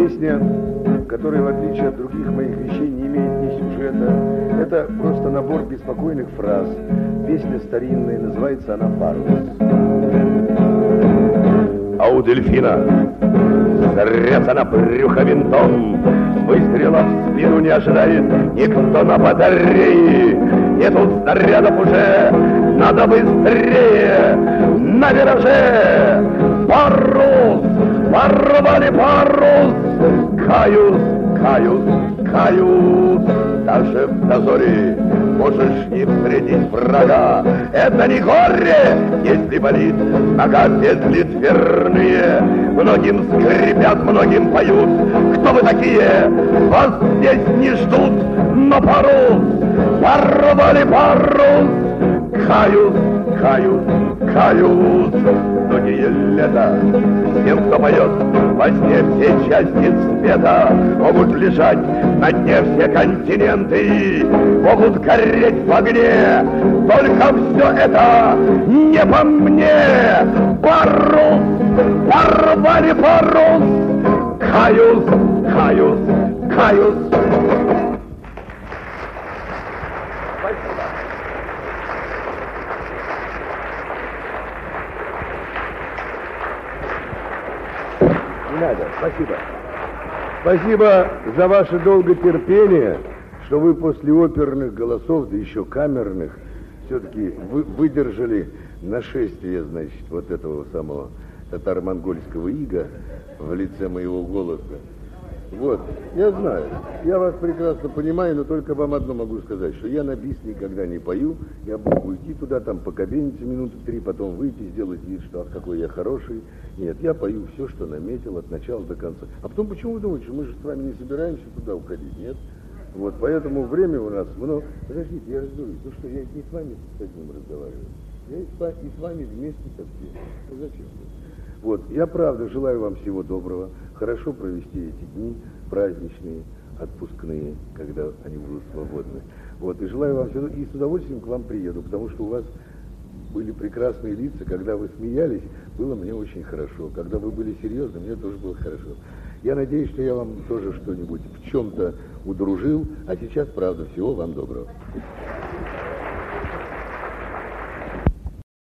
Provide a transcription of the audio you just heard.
Песня, которая, в отличие от других моих вещей, не имеет ни сюжета. Это просто набор беспокойных фраз. Песня старинная, называется она «Парус». А у дельфина срезана брюхо винтом, выстрела в спину не ожидает никто на батарее. Нету снарядов уже, надо быстрее, на вираже. Парус, порвали парус, каюсь, каюсь, каюсь. Даже в дозоре можешь не встретить врага. Это не горе, если болит нога, петли дверные. Многим скрипят, многим поют. Кто вы такие? Вас здесь не ждут, но парус, порвали парус. Каюсь, каюсь, каюсь. Многие лета тем, кто поет во сне все части света, могут лежать на дне все континенты, могут гореть в огне. Только все это не по мне. Парус, порвали парус. Каюсь, каюсь, каюсь. Не надо, спасибо. Спасибо за ваше долготерпение, что вы после оперных голосов, да еще камерных, все-таки выдержали нашествие, значит, вот этого самого татаро-монгольского ига в лице моего голоса. Вот, я знаю, я вас прекрасно понимаю, но только вам одно могу сказать, что я на бис никогда не пою, я мог уйти туда, там покабениться минуты 3, потом выйти, сделать вид, что ах, какой я хороший. Нет, я пою все, что наметил от начала до конца. А потом, почему вы думаете, что мы же с вами не собираемся туда уходить, нет? Вот, поэтому время у нас много. Подождите, я разберусь, ну что, я не с вами с одним разговариваю, я и с вами вместе со всеми. Ну, зачем? Вот, я правда желаю вам всего доброго, хорошо провести эти дни праздничные, отпускные, когда они будут свободны. Вот, и желаю вам всего, и с удовольствием к вам приеду, потому что у вас были прекрасные лица, когда вы смеялись, было мне очень хорошо, когда вы были серьезны, мне тоже было хорошо. Я надеюсь, что я вам тоже что-нибудь в чем-то удружил, а сейчас, правда, всего вам доброго.